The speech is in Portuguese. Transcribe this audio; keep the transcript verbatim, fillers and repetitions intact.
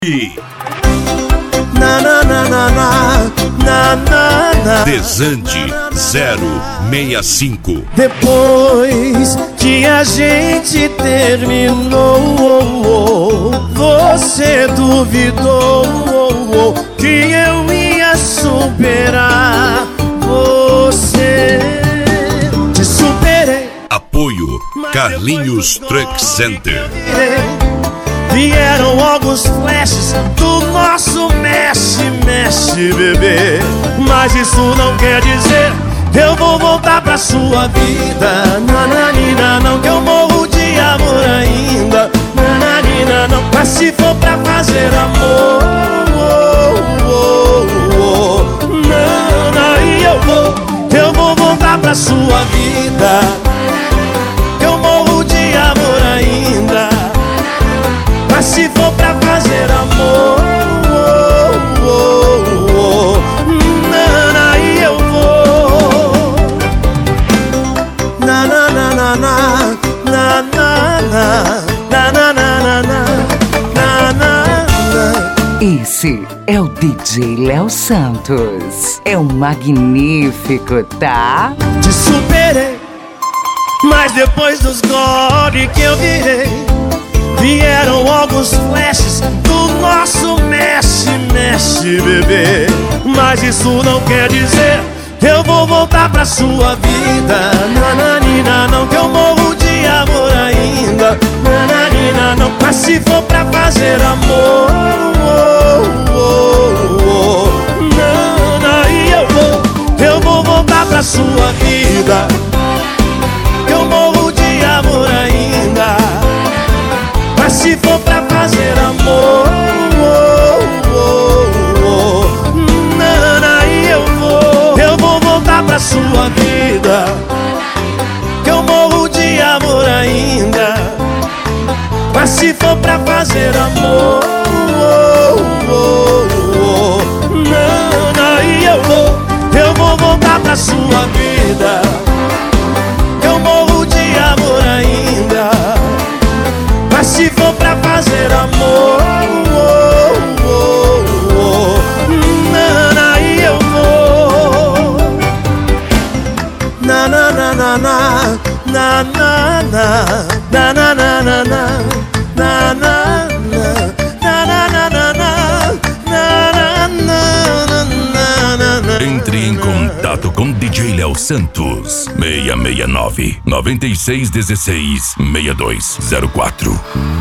Na na na na na na na na. Desande zero seis cinco. Depois que a gente terminou, você duvidou que eu ia superar você. Te superei. Apoio Carlinhos Truck Center. Vieram alguns flashes do nosso mexe, mexe, bebê. Mas isso não quer dizer que eu vou voltar pra sua vida. Nananina, não, que eu morro de amor ainda. Nananina, não, mas se for pra fazer amor, oh, oh, oh, oh, nana, e eu vou, eu vou voltar pra sua vida. Eu morro de amor ainda. Mas se for pra fazer amor, oh, oh, oh, nana, e eu vou. Na na na na na na na na na na na na. Esse é o D J Léo Santos. É um magnífico, tá? Te superei, mas depois dos gole que eu virei, vieram alguns flashes do nosso mexe, mexe, bebê. Mas isso não quer dizer que eu vou voltar pra sua vida. Nananina, não, que eu morro de amor ainda. Nananina, não, mas se for pra fazer amor, oh, oh, oh, nana, e eu vou, eu vou voltar pra sua vida. Eu morro de amor ainda. Mas se for pra fazer amor, oh, oh, oh, nana, e eu vou, eu vou voltar pra sua vida. Que eu morro de amor ainda. Mas se for pra fazer amor, oh, oh, oh, nana, e eu vou, eu vou voltar pra sua vida. Que eu morro de amor ainda. Mas se for pra fazer amor, oh, oh, oh, nana, e eu vou. Na na na na na na na na na na na na na na. Entre em contato com D J Léo Santos. seis seis nove, nove seis um seis, seis dois zero quatro.